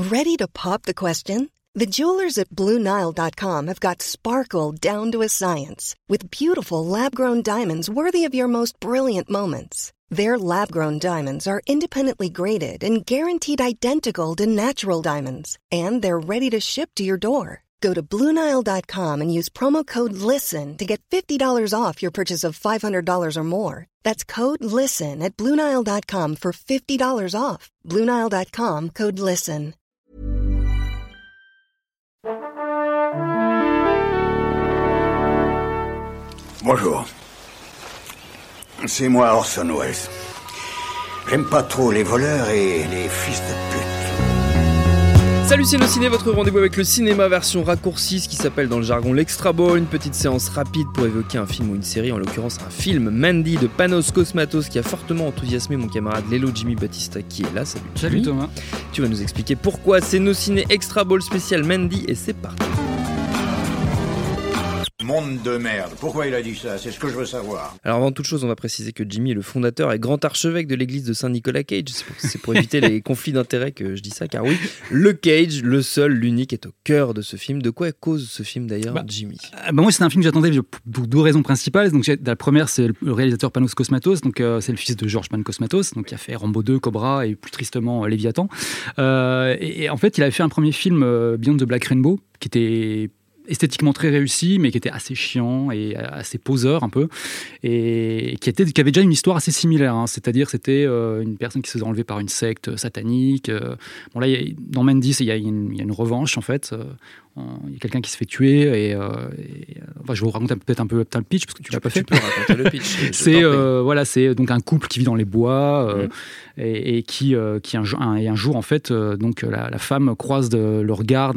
Ready to pop the question? The jewelers at BlueNile.com have got sparkle down to a science with beautiful lab-grown diamonds worthy of your most brilliant moments. Their lab-grown diamonds are independently graded and guaranteed identical to natural diamonds, and they're ready to ship to your door. Go to BlueNile.com and use promo code LISTEN to get $50 off your purchase of $500 or more. That's code LISTEN at BlueNile.com for $50 off. BlueNile.com, code LISTEN. Bonjour. C'est moi Orson Welles. J'aime pas trop les voleurs et les fils de pute. Salut, c'est Ciné, votre rendez-vous avec le cinéma version raccourcie, ce qui s'appelle dans le jargon l'Extra Ball, une petite séance rapide pour évoquer un film ou une série, en l'occurrence un film, Mandy de Panos Cosmatos, qui a fortement enthousiasmé mon camarade Lelo Jimmy Battista qui est là. Salut Thomas. Tu vas nous expliquer pourquoi c'est Ciné Extra Ball spécial Mandy et c'est parti. Monde de merde. Pourquoi il a dit ça? C'est ce que je veux savoir. Alors avant toute chose, on va préciser que Jimmy est le fondateur et grand archevêque de l'église de Saint-Nicolas Cage. C'est pour éviter les conflits d'intérêts que je dis ça, car oui, le Cage, le seul, l'unique, est au cœur de ce film. De quoi cause ce film d'ailleurs, Jimmy? Moi, c'est un film que j'attendais pour deux raisons principales. Donc, la première, c'est le réalisateur Panos Cosmatos, donc c'est le fils de George Panos Cosmatos, donc qui a fait Rambo 2, Cobra et plus tristement Léviathan. Et en fait, il avait fait un premier film, Beyond the Black Rainbow, qui était esthétiquement très réussi, mais qui était assez chiant et assez poseur un peu, et qui avait déjà une histoire assez similaire, hein. C'est-à-dire c'était une personne qui se faisait enlever par une secte satanique. Bon là, dans Mandy, il y a une revanche en fait. Il y a quelqu'un qui se fait tuer et enfin, je vais vous raconter peut-être un peu le pitch parce que tu l'as pas fait. Tu peux raconter le pitch. C'est donc un couple qui vit dans les bois et qui un jour en fait donc la femme croise le regard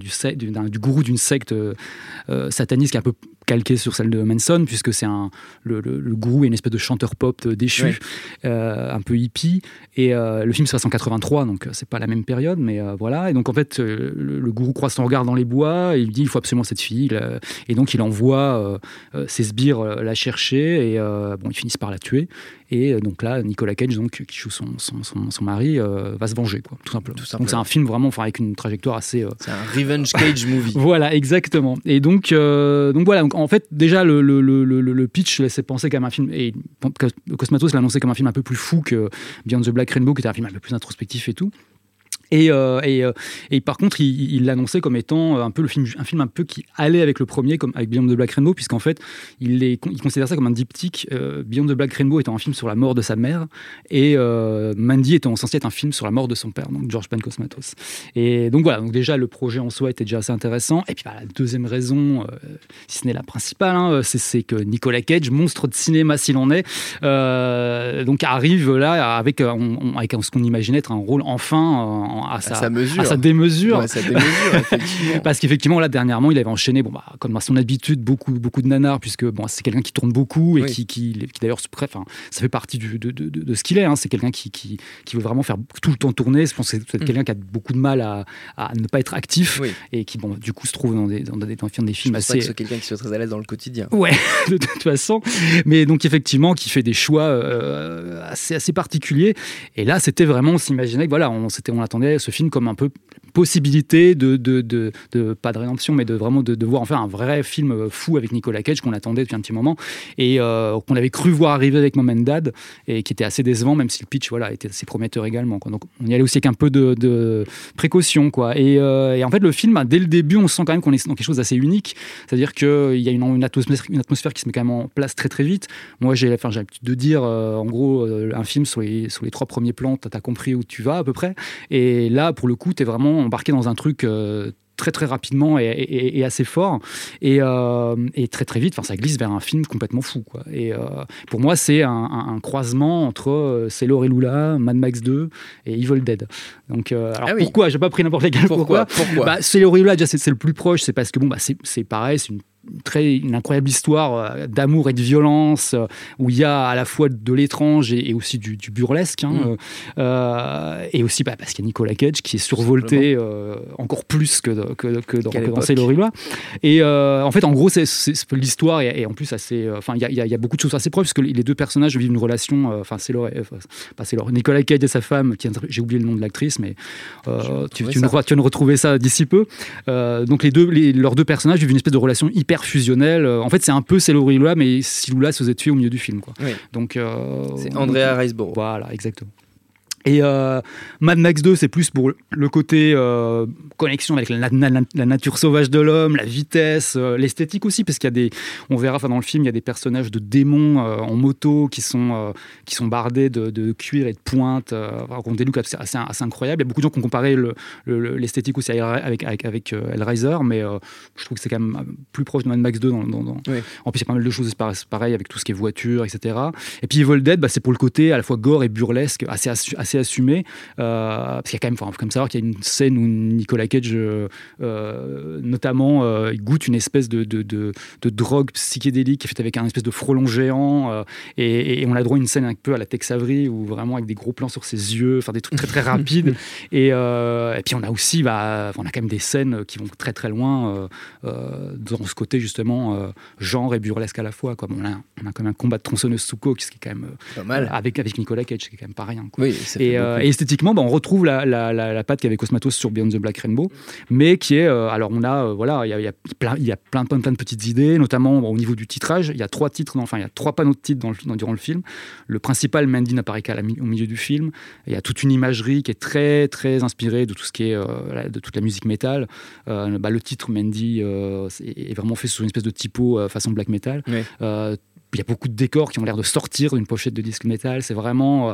du gourou d'une secte sataniste qui est un peu calqué sur celle de Manson, puisque c'est le gourou est une espèce de chanteur pop déchu, un peu hippie, et le film se passe en 83, donc c'est pas la même période, mais voilà. Et donc en fait le gourou croise son regard dans les bois et il dit il faut absolument cette fille, et donc il envoie ses sbires la chercher, et ils finissent par la tuer, et donc là Nicolas Cage, donc qui joue son mari, va se venger, quoi, tout simplement. Donc c'est un film vraiment avec une trajectoire assez c'est un revenge Cage movie. Voilà, exactement. Et donc voilà, donc en fait déjà le pitch laissait penser comme un film, et Cosmatos l'a annoncé comme un film un peu plus fou que Beyond the Black Rainbow, qui était un film un peu plus introspectif et tout. Et par contre, il l'annonçait comme étant un film un peu qui allait avec le premier, comme avec Beyond the Black Rainbow, puisqu'en fait, il considère ça comme un diptyque. Beyond the Black Rainbow étant un film sur la mort de sa mère, et Mandy étant censé être un film sur la mort de son père, donc George Panos Cosmatos. Et donc voilà, donc déjà le projet en soi était déjà assez intéressant. Et puis la deuxième raison, si ce n'est la principale, c'est que Nicolas Cage, monstre de cinéma s'il en est, donc arrive là avec ce qu'on imaginait être un rôle enfin à sa démesure. Ouais, sa démesure, effectivement. Parce qu'effectivement, là, dernièrement, il avait enchaîné, comme à son habitude, beaucoup de nanars, puisque c'est quelqu'un qui tourne beaucoup et qui d'ailleurs, ça fait partie de ce qu'il est. Hein. C'est quelqu'un qui veut vraiment faire tout le temps tourner. Je pense que c'est quelqu'un qui a beaucoup de mal à ne pas être actif, et qui, du coup, se trouve dans des films assez. C'est quelqu'un qui soit très à l'aise dans le quotidien. Ouais, de toute façon. Mais donc, effectivement, qui fait des choix assez particuliers. Et là, c'était vraiment, on s'imaginait que voilà, on attendait ce film comme un peu possibilité de pas de rédemption, mais de vraiment de voir enfin un vrai film fou avec Nicolas Cage qu'on attendait depuis un petit moment, et qu'on avait cru voir arriver avec Mom and Dad, et qui était assez décevant, même si le pitch était assez prometteur également, quoi. Donc on y allait aussi avec un peu de précaution, quoi. Et en fait le film, dès le début, on sent quand même qu'on est dans quelque chose d'assez unique, c'est-à-dire qu'il y a une atmosphère qui se met quand même en place très très vite. Moi j'ai l'habitude de dire en gros un film sur les 3 premiers plans, t'as compris où tu vas à peu près. Et là, pour le coup, t'es vraiment embarqué dans un truc très très rapidement et assez fort, et très très vite. Enfin, ça glisse vers un film complètement fou, quoi. Et pour moi, c'est un croisement entre Sailor et Lula, Mad Max 2 et Evil Dead. Donc, pourquoi j'ai pas pris n'importe lequel? Pourquoi Sailor et Lula, déjà, c'est le plus proche. C'est parce que c'est pareil, c'est une incroyable histoire d'amour et de violence, où il y a à la fois de l'étrange et aussi du burlesque, et aussi parce qu'il y a Nicolas Cage qui est survolté encore plus que dans Sailor Lula. Et en fait, en gros, c'est l'histoire et en plus assez. Il y a beaucoup de choses assez proches, parce que les deux personnages vivent une relation. Nicolas Cage et sa femme, j'ai oublié le nom de l'actrice, mais tu vas nous retrouver ça d'ici peu. Donc leurs deux personnages vivent une espèce de relation hyper fusionnelle. En fait, c'est un peu Sailor Lula, mais si Lula se faisait tuer au milieu du film, quoi. Oui. Donc c'est Andrea Riseborough. Voilà, exactement. Et Mad Max 2, c'est plus pour le côté connexion avec la nature sauvage de l'homme, la vitesse, l'esthétique aussi, parce qu'il y a on verra dans le film, il y a des personnages de démons en moto qui sont bardés de cuir et de pointe, racontent des looks assez incroyables. Il y a beaucoup de gens qui ont comparé l'esthétique aussi avec Hellraiser, mais je trouve que c'est quand même plus proche de Mad Max 2. Oui. En plus, il y a pas mal de choses pareil avec tout ce qui est voiture, etc. Et puis Evil Dead, c'est pour le côté à la fois gore et burlesque, assez assumé, parce qu'il y a quand même, faut comme savoir qu'il y a une scène où Nicolas Cage notamment il goûte une espèce de drogue psychédélique qui est faite avec un espèce de frelon géant, et on a droit à une scène un peu à la Tex Avery, où vraiment avec des gros plans sur ses yeux, des trucs très très rapides, et puis on a aussi on a quand même des scènes qui vont très très loin dans ce côté justement genre et burlesque à la fois, quoi. On a quand même un combat de tronçonneuse Souko qui est quand même pas mal, avec Nicolas Cage, qui est quand même pas rien, quoi. Oui, et esthétiquement, on retrouve la patte qu'avait Cosmatos sur Beyond the Black Rainbow, mais qui est alors on a il y a plein de petites idées, notamment au niveau du titrage. Il y a 3 titres, il y a 3 panneaux de titres durant le film. Le principal, Mandy, n'apparaît qu'au milieu du film. Il y a toute une imagerie qui est très très inspirée de tout ce qui est de toute la musique métal. Le titre Mandy est vraiment fait sur une espèce de typo façon black metal. Oui. Il y a beaucoup de décors qui ont l'air de sortir d'une pochette de disque métal. C'est vraiment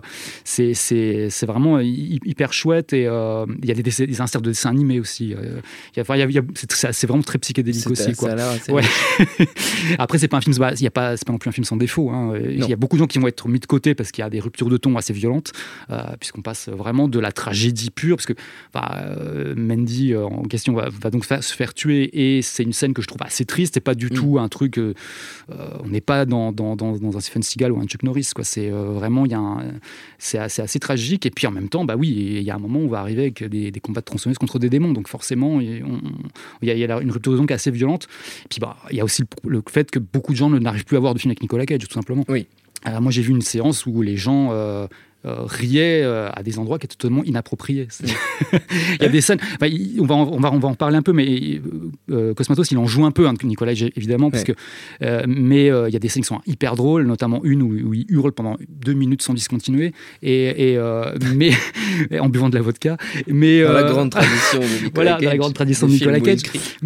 hyper chouette. Et il y a des inserts de dessins animés aussi. C'est vraiment très psychédélique aussi, quoi. Ouais. Après, c'est pas un film, c'est pas non plus un film sans défaut, hein. Il y a beaucoup de gens qui vont être mis de côté parce qu'il y a des ruptures de ton assez violentes, puisqu'on passe vraiment de la tragédie pure, parce que Mandy en question va donc se faire tuer, et c'est une scène que je trouve assez triste. C'est pas du tout un truc. On n'est pas dans un Stephen Seagal ou un Chuck Norris, quoi. C'est vraiment, c'est assez tragique, et puis en même temps, il y a un moment où on va arriver avec des combats de tronçonneuses contre des démons, donc forcément il y a une rupture de ton qui est assez violente. Et puis il y a aussi le fait que beaucoup de gens n'arrivent plus à voir de film avec Nicolas Cage, tout simplement. Oui. Moi j'ai vu une séance où les gens riait à des endroits qui étaient totalement inappropriés. Il y a des scènes, on va en parler un peu, mais Cosmatos il en joue un peu, Nicolas, évidemment, parce que mais il y a des scènes qui sont hyper drôles, notamment une où il hurle pendant 2 minutes sans discontinuer, mais en buvant de la vodka, mais dans la grande tradition de Nicolas Cage, dans la grande tradition de Nicolas Cage.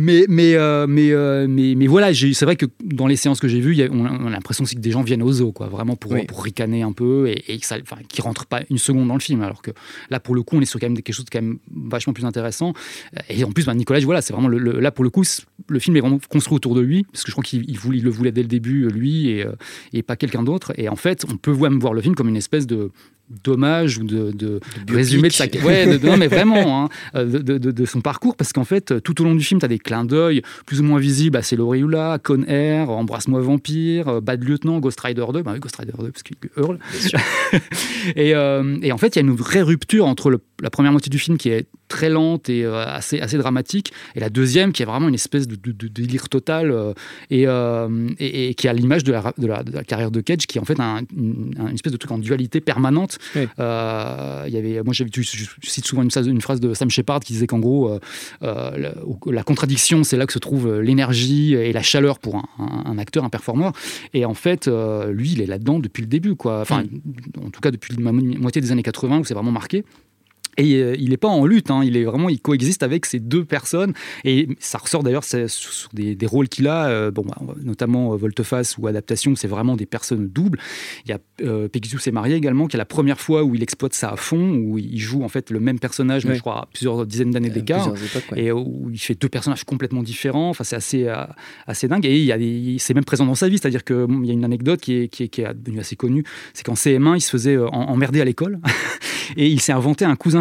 Mais voilà, c'est vrai que dans les séances que j'ai vues, on a l'impression aussi que des gens viennent aux os, quoi, vraiment pour ricaner un peu, et qui rentrent pas une seconde dans le film, alors que là pour le coup on est sur quand même quelque chose de quand même vachement plus intéressant. Et en plus Nicolas, voilà, c'est vraiment là pour le coup le film est vraiment construit autour de lui, parce que je crois qu'il le voulait dès le début, lui, et pas quelqu'un d'autre. Et en fait on peut même voir le film comme une espèce de d'hommage ou de résumé de sa non mais vraiment, hein, de son parcours, parce qu'en fait tout au long du film tu as des clins d'œil plus ou moins visibles à Sailor Lula, Con Air, Embrasse-moi Vampire, Bad Lieutenant, Ghost Rider 2, Ghost Rider 2 parce qu'il hurle. Et en fait il y a une vraie rupture entre la première moitié du film qui est très lente et assez dramatique, et la deuxième qui est vraiment une espèce de délire total, et qui a l'image de la carrière de Cage, qui est en fait une espèce de truc en dualité permanente. Oui. Moi je cite souvent une phrase de Sam Shepard qui disait qu'en gros la contradiction, c'est là que se trouve l'énergie et la chaleur pour un acteur, un performeur, et en fait lui il est là-dedans depuis le début, quoi. Enfin, en tout cas depuis la moitié des années 80 où c'est vraiment marqué. Et il n'est pas en lutte, hein. Il coexiste avec ces deux personnes, et ça ressort d'ailleurs sur des rôles qu'il a, notamment Volte-Face ou Adaptation, c'est vraiment des personnes doubles. Il y a Pegasus est marié également, qui est la première fois où il exploite ça à fond, où il joue en fait le même personnage, mais je crois à plusieurs dizaines d'années d'écart, et où il fait 2 personnages complètement différents. Enfin, c'est assez dingue, et c'est même présent dans sa vie, c'est-à-dire qu'il y a une anecdote qui est devenue assez connue, c'est qu'en CM1 il se faisait emmerder à l'école et il s'est inventé un cousin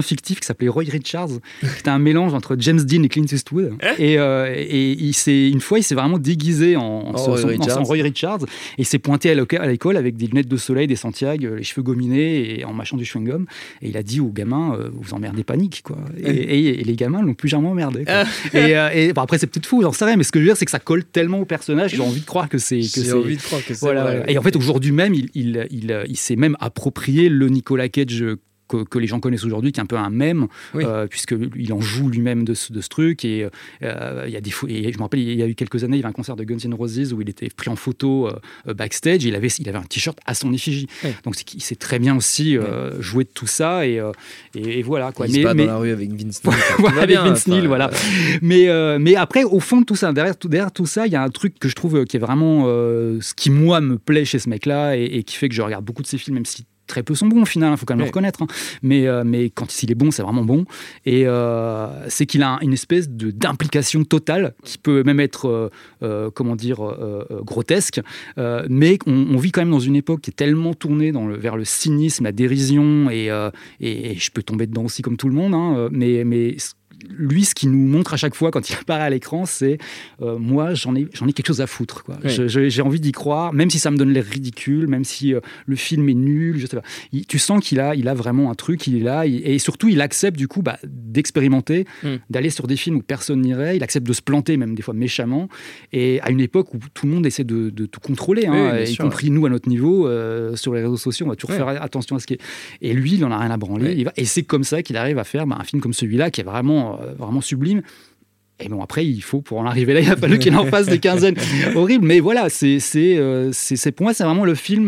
fictif qui s'appelait Roy Richards, qui était un mélange entre James Dean et Clint Eastwood. Et une fois, il s'est vraiment déguisé en Roy Richards, et il s'est pointé à l'école avec des lunettes de soleil, des Santiago, les cheveux gominés et en mâchant du chewing-gum. Et il a dit aux gamins, vous emmerdez panique, quoi. Et les gamins l'ont plus jamais emmerdé, quoi. Bon, après, c'est peut-être fou, j'en sais rien, mais ce que je veux dire, c'est que ça colle tellement au personnage que j'ai envie de croire que c'est. Envie de croire que c'est voilà. vrai. Et en fait, aujourd'hui même, il s'est même approprié le Nicolas Cage que les gens connaissent aujourd'hui, qui est un peu un mème, puisqu'il en joue lui-même de ce truc. Et il y a et je me rappelle, il y a eu quelques années, il y avait un concert de Guns N' Roses où il était pris en photo backstage, et il avait un t-shirt à son effigie. Donc il sait très bien aussi jouer de tout ça, et voilà, quoi. Il se bat dans la rue avec Vince Neil. Avec Vince Neil, voilà. Mais après, au fond de tout ça, derrière tout ça, il y a un truc que je trouve qui est vraiment ce qui, moi, me plaît chez ce mec-là, et qui fait que je regarde beaucoup de ses films, même si très peu sont bons au final, il faut quand même le reconnaître, hein. Mais quand il est bon, c'est vraiment bon. Et c'est qu'il a une espèce d'implication totale qui peut même être, grotesque. Mais on vit quand même dans une époque qui est tellement tournée vers le cynisme, la dérision, et je peux tomber dedans aussi comme tout le monde, hein, mais lui, ce qu'il nous montre à chaque fois quand il apparaît à l'écran, c'est moi, j'en ai quelque chose à foutre, quoi. J'ai envie d'y croire, même si ça me donne l'air ridicule, même si le film est nul, je sais pas. Tu sens qu'il a vraiment un truc, il est là, et surtout, il accepte du coup d'expérimenter, d'aller sur des films où personne n'irait, il accepte de se planter, même des fois méchamment, et à une époque où tout le monde essaie de tout contrôler, hein, y compris nous à notre niveau, sur les réseaux sociaux, on va toujours faire attention à ce qui est. Et lui, il en a rien à branler, et c'est comme ça qu'il arrive à faire un film comme celui-là, qui est vraiment sublime. Et bon, après, pour en arriver là, il a fallu qu'il en fasse des quinzaines. Horrible, mais voilà, c'est pour moi, c'est vraiment le film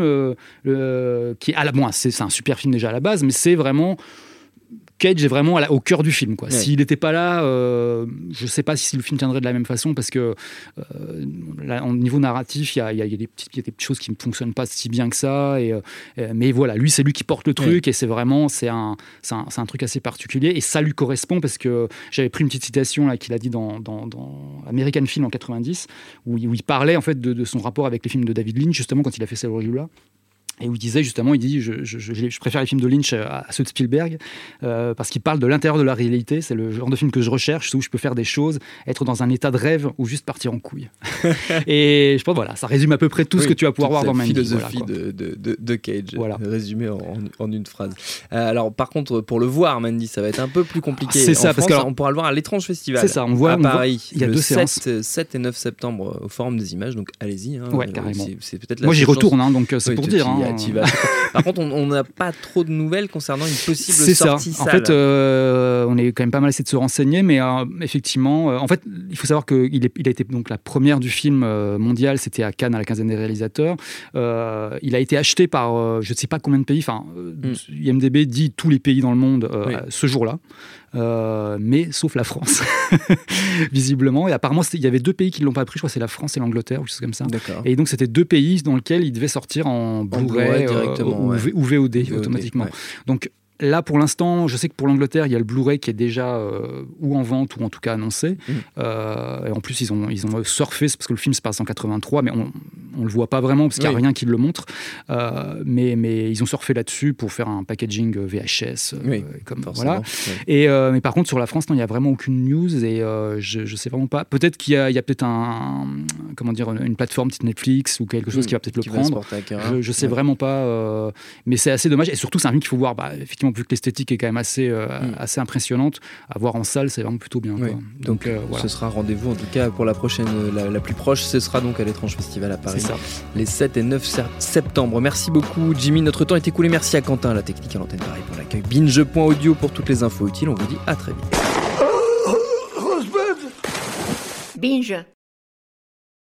qui est c'est un super film déjà à la base, mais c'est vraiment Cage est vraiment au cœur du film, quoi. S'il n'était pas là, je ne sais pas si le film tiendrait de la même façon, parce que au niveau narratif, il y a des petites choses qui ne fonctionnent pas si bien que ça. Mais voilà, c'est lui qui porte le truc, et c'est un truc assez particulier, et ça lui correspond, parce que j'avais pris une petite citation là, qu'il a dit dans American Film en 90, où il parlait en fait de son rapport avec les films de David Lynch, justement quand il a fait Cellular. Et où il disait justement, je préfère les films de Lynch à ceux de Spielberg, parce qu'il parle de l'intérieur de la réalité. C'est le genre de film que je recherche, où je peux faire des choses, être dans un état de rêve ou juste partir en couille. Et je pense, voilà, ça résume à peu près tout ce que tu vas pouvoir voir dans Mandy. La philosophie de Cage, résumée en une phrase. Alors par contre, pour le voir, Mandy, ça va être un peu plus compliqué. C'est ça, France, parce on pourra le voir à l'Étrange Festival. C'est ça, on voit Paris. Il y a 2 séances. 7 et 9 septembre au Forum des Images, donc allez-y. Hein, carrément. C'est peut-être moi j'y retourne, hein, donc c'est pour dire. Par contre, on n'a pas trop de nouvelles concernant une possible sortie salle. En fait, on est quand même pas mal essayé de se renseigner, mais effectivement, en fait, il faut savoir qu'il a été donc la première du film mondial, c'était à Cannes à la quinzaine des réalisateurs. Il a été acheté par je ne sais pas combien de pays. Enfin, IMDb dit tous les pays dans le monde ce jour-là. Mais sauf la France, visiblement. Et apparemment, il y avait 2 pays qui ne l'ont pas pris. Je crois que c'est la France et l'Angleterre, ou quelque chose comme ça. D'accord. Et donc, c'était 2 pays dans lesquels il devait sortir en Blu-ray ou VOD automatiquement. Donc là, pour l'instant, je sais que pour l'Angleterre, il y a le Blu-ray qui est déjà ou en vente ou en tout cas annoncé. Et en plus, ils ont surfé, parce que le film se passe en 83, mais on le voit pas vraiment parce qu'il n'y a rien qui le montre. Mais ils ont surfé là-dessus pour faire un packaging VHS. Voilà. Mais par contre, sur la France, non, il n'y a vraiment aucune news, et je sais vraiment pas. Peut-être qu'il y a peut-être une plateforme type Netflix ou quelque chose qui va peut-être le prendre. Je sais vraiment pas. Mais c'est assez dommage. Et surtout, c'est un film qu'il faut voir. Effectivement, vu que l'esthétique est quand même assez impressionnante, à voir en salle, c'est vraiment plutôt bien. Oui. Donc voilà. Ce sera rendez-vous, en tout cas pour la prochaine, la plus proche, ce sera donc à l'Étrange Festival à Paris, les 7 et 9 septembre. Merci beaucoup Jimmy, notre temps est écoulé. Merci à Quentin, la technique à l'antenne Paris pour l'accueil. Binge.audio pour toutes les infos utiles. On vous dit à très vite. Binge.